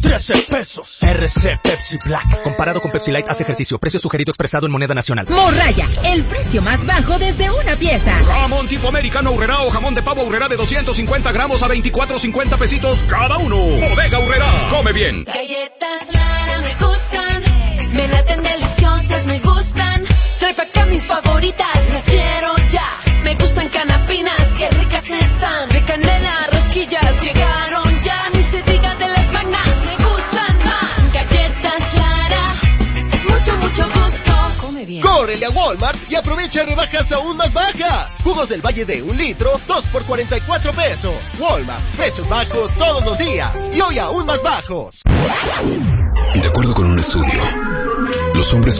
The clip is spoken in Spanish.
13 pesos. RC Pepsi Black. Comparado con Pepsi Light, hace ejercicio. Precio sugerido expresado en moneda nacional. Morraya, el precio más bajo desde una pieza. Jamón tipo americano Aurrerá o jamón de pavo Aurrerá de 250 gramos a 24.50 pesitos cada uno. Bodega Aurrerá. Come bien. Galletas Lara me gustan. Me laten deliciosas, me gustan. Trae pa' acá mis favoritas, las quiero ya. Me gustan canapinas, qué ricas están. De canela, rosquillas, llegaron ya. Ni se diga de las magnas, me gustan más. Galletas Lara, es mucho, mucho gusto. Come bien. ¡Córrele a Walmart y aprovecha rebajas aún más bajas! Jugos del Valle de 1 litro, 2 por 44 pesos. Walmart, precios bajos todos los días. Y hoy aún más bajos. De acuerdo con un estudio, los hombres